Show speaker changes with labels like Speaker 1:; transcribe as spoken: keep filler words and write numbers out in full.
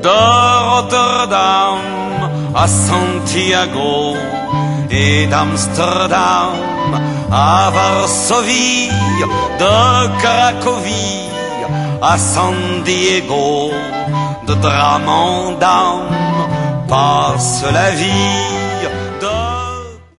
Speaker 1: de Rotterdam à Santiago et d'Amsterdam à Varsovie, de Cracovie à San Diego, de drame en dame passe la vie.